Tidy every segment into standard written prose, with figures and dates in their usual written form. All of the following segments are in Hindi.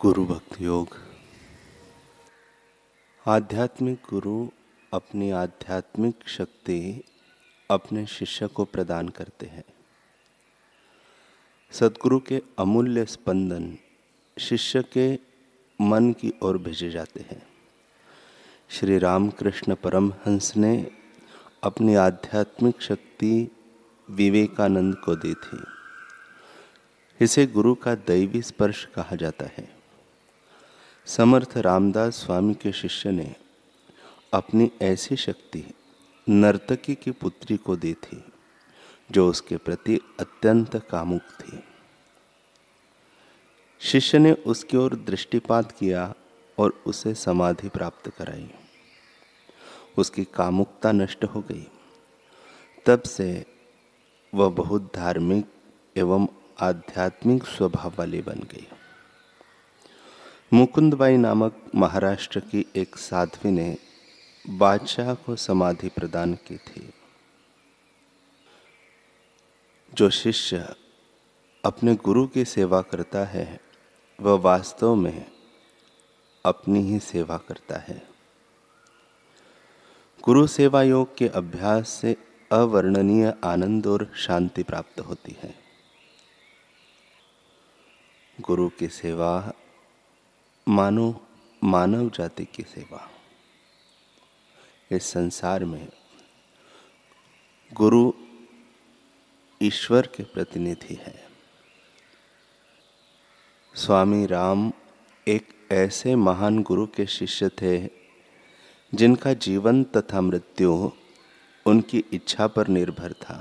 गुरु भक्ति योग। आध्यात्मिक गुरु अपनी आध्यात्मिक शक्ति अपने शिष्य को प्रदान करते हैं। सद्गुरु के अमूल्य स्पंदन शिष्य के मन की ओर भेजे जाते हैं। श्री रामकृष्ण परमहंस ने अपनी आध्यात्मिक शक्ति विवेकानंद को दी थी। इसे गुरु का दैवी स्पर्श कहा जाता है। समर्थ रामदास स्वामी के शिष्य ने अपनी ऐसी शक्ति नर्तकी की पुत्री को दी थी जो उसके प्रति अत्यंत कामुक थी। शिष्य ने उसकी ओर दृष्टिपात किया और उसे समाधि प्राप्त कराई। उसकी कामुकता नष्ट हो गई। तब से वह बहुत धार्मिक एवं आध्यात्मिक स्वभाव वाली बन गई। मुकुंदबाई नामक महाराष्ट्र की एक साध्वी ने बादशाह को समाधि प्रदान की थी। जो शिष्य अपने गुरु की सेवा करता है वह वास्तव में अपनी ही सेवा करता है। गुरु सेवा योग के अभ्यास से अवर्णनीय आनंद और शांति प्राप्त होती है। गुरु की सेवा मानो मानव जाति की सेवा। इस संसार में गुरु ईश्वर के प्रतिनिधि है। स्वामी राम एक ऐसे महान गुरु के शिष्य थे जिनका जीवन तथा मृत्यु उनकी इच्छा पर निर्भर था।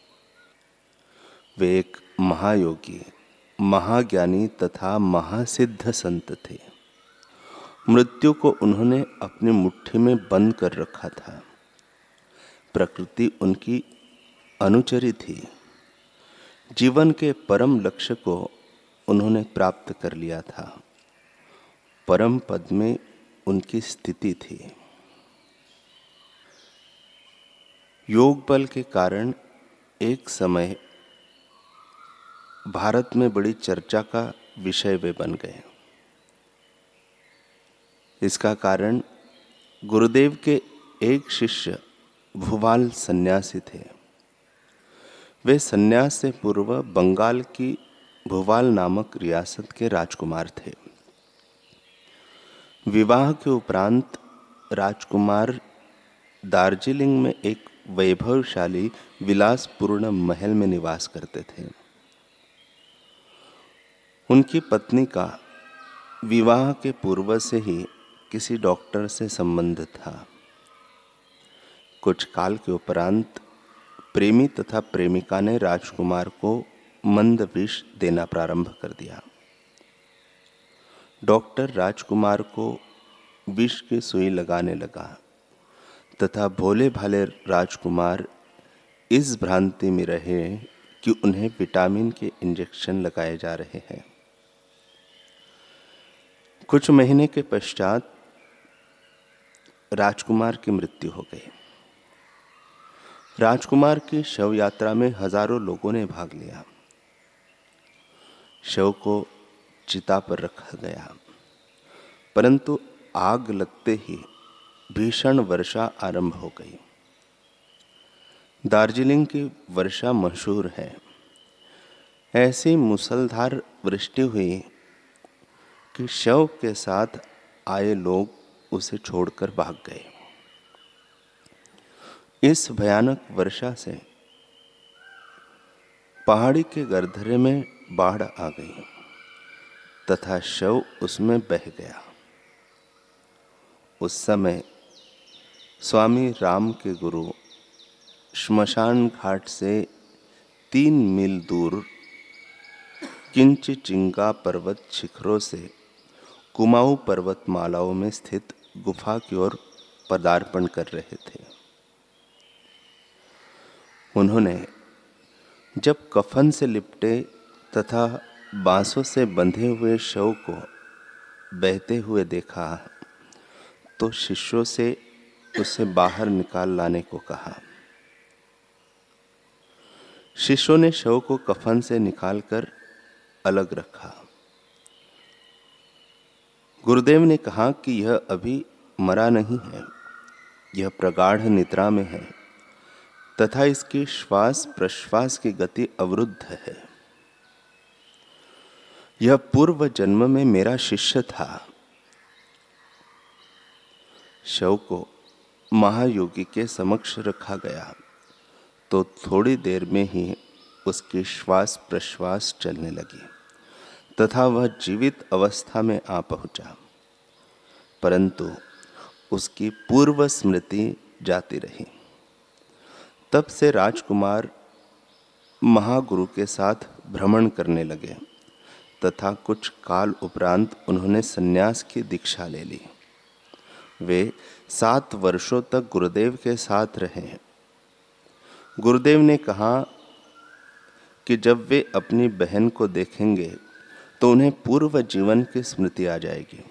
वे एक महायोगी, महाज्ञानी तथा महासिद्ध संत थे। मृत्यु को उन्होंने अपनी मुट्ठी में बंद कर रखा था। प्रकृति उनकी अनुचरी थी। जीवन के परम लक्ष्य को उन्होंने प्राप्त कर लिया था। परम पद में उनकी स्थिति थी। योग बल के कारण एक समय भारत में बड़ी चर्चा का विषय वे बन गए। इसका कारण गुरुदेव के एक शिष्य भुवाल सन्यासी थे। वे सन्यास से पूर्व बंगाल की भुवाल नामक रियासत के राजकुमार थे। विवाह के उपरांत राजकुमार दार्जिलिंग में एक वैभवशाली विलासपूर्ण महल में निवास करते थे। उनकी पत्नी का विवाह के पूर्व से ही किसी डॉक्टर से संबंध था। कुछ काल के उपरांत प्रेमी तथा प्रेमिका ने राजकुमार को मंद विष देना प्रारंभ कर दिया। डॉक्टर राजकुमार को विष की सुई लगाने लगा तथा भोले भाले राजकुमार इस भ्रांति में रहे कि उन्हें विटामिन के इंजेक्शन लगाए जा रहे हैं। कुछ महीने के पश्चात राजकुमार की मृत्यु हो गई। राजकुमार की शव यात्रा में हजारों लोगों ने भाग लिया। शव को चिता पर रखा गया, परंतु आग लगते ही भीषण वर्षा आरंभ हो गई। दार्जिलिंग की वर्षा मशहूर है। ऐसी मूसलधार वृष्टि हुई कि शव के साथ आए लोग उसे छोड़कर भाग गए। इस भयानक वर्षा से पहाड़ी के गर्धरे में बाढ़ आ गई तथा शव उसमें बह गया। उस समय स्वामी राम के गुरु श्मशान घाट से 3 मील दूर किंचिचिंगा पर्वत शिखरों से कुमाऊं पर्वतमालाओं में स्थित गुफा की ओर पदार्पण कर रहे थे। उन्होंने जब कफन से लिपटे तथा बांसों से बंधे हुए शव को बहते हुए देखा तो शिष्यों से उसे बाहर निकाल लाने को कहा। शिष्यों ने शव को कफन से निकालकर अलग रखा। गुरुदेव ने कहा कि यह अभी मरा नहीं है, यह प्रगाढ़ निद्रा में है तथा इसकी श्वास प्रश्वास की गति अवरुद्ध है। यह पूर्व जन्म में मेरा शिष्य था। शव को महायोगी के समक्ष रखा गया तो थोड़ी देर में ही उसकी श्वास प्रश्वास चलने लगी तथा वह जीवित अवस्था में आ पहुंचा, परंतु उसकी पूर्व स्मृति जाती रही। तब से राजकुमार महागुरु के साथ भ्रमण करने लगे तथा कुछ काल उपरांत उन्होंने सन्यास की दीक्षा ले ली। वे 7 वर्षों तक गुरुदेव के साथ रहे। गुरुदेव ने कहा कि जब वे अपनी बहन को देखेंगे तो उन्हें पूर्व जीवन की स्मृति आ जाएगी।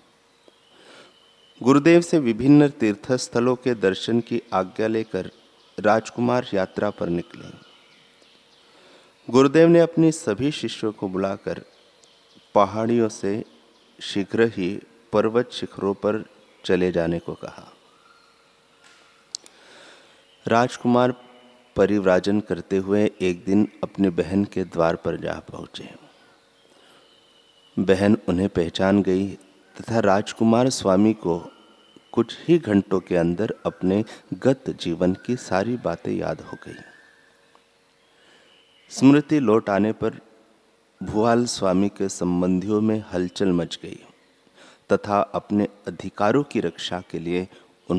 गुरुदेव से विभिन्न तीर्थस्थलों के दर्शन की आज्ञा लेकर राजकुमार यात्रा पर निकले। गुरुदेव ने अपनी सभी शिष्यों को बुलाकर पहाड़ियों से शीघ्र ही पर्वत शिखरों पर चले जाने को कहा। राजकुमार परिव्राजन करते हुए एक दिन अपनी बहन के द्वार पर जा पहुंचे। बहन उन्हें पहचान गई तथा राजकुमार स्वामी को कुछ ही घंटों के अंदर अपने गत जीवन की सारी बातें याद हो गई। स्मृति लौट आने पर भुआल स्वामी के संबंधियों में हलचल मच गई तथा अपने अधिकारों की रक्षा के लिए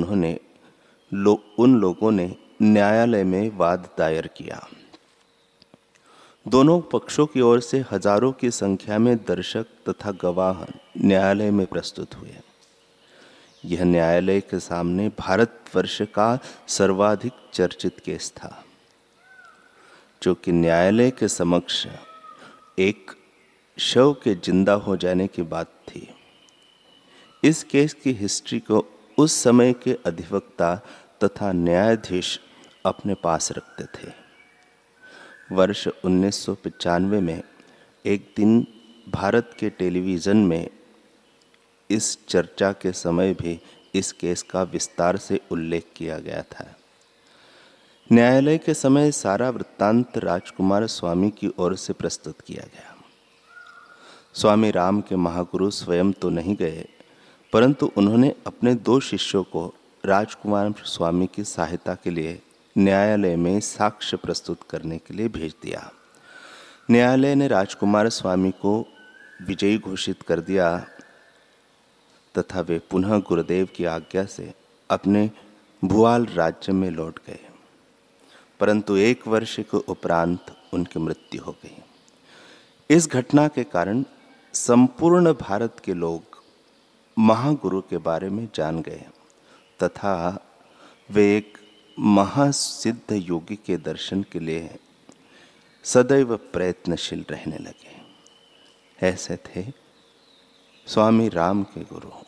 उन लोगों ने न्यायालय में वाद दायर किया। दोनों पक्षों की ओर से हजारों की संख्या में दर्शक तथा गवाह न्यायालय में प्रस्तुत हुए। यह न्यायालय के सामने भारतवर्ष का सर्वाधिक चर्चित केस था, जो कि न्यायालय के समक्ष एक शव के जिंदा हो जाने की बात थी। इस केस की हिस्ट्री को उस समय के अधिवक्ता तथा न्यायाधीश अपने पास रखते थे। वर्ष 1995 में एक दिन भारत के टेलीविज़न में इस चर्चा के समय भी इस केस का विस्तार से उल्लेख किया गया था। न्यायालय के समय सारा वृत्तांत राजकुमार स्वामी की ओर से प्रस्तुत किया गया। स्वामी राम के महागुरु स्वयं तो नहीं गए, परंतु उन्होंने अपने 2 शिष्यों को राजकुमार स्वामी की सहायता के लिए न्यायालय में साक्ष्य प्रस्तुत करने के लिए भेज दिया। न्यायालय ने राजकुमार स्वामी को विजयी घोषित कर दिया तथा वे पुनः गुरुदेव की आज्ञा से अपने भुआल राज्य में लौट गए, परंतु 1 वर्ष के उपरांत उनकी मृत्यु हो गई। इस घटना के कारण संपूर्ण भारत के लोग महागुरु के बारे में जान गए तथा वे एक महासिद्ध योगी के दर्शन के लिए सदैव प्रयत्नशील रहने लगे। ऐसे थे स्वामी राम के गुरु।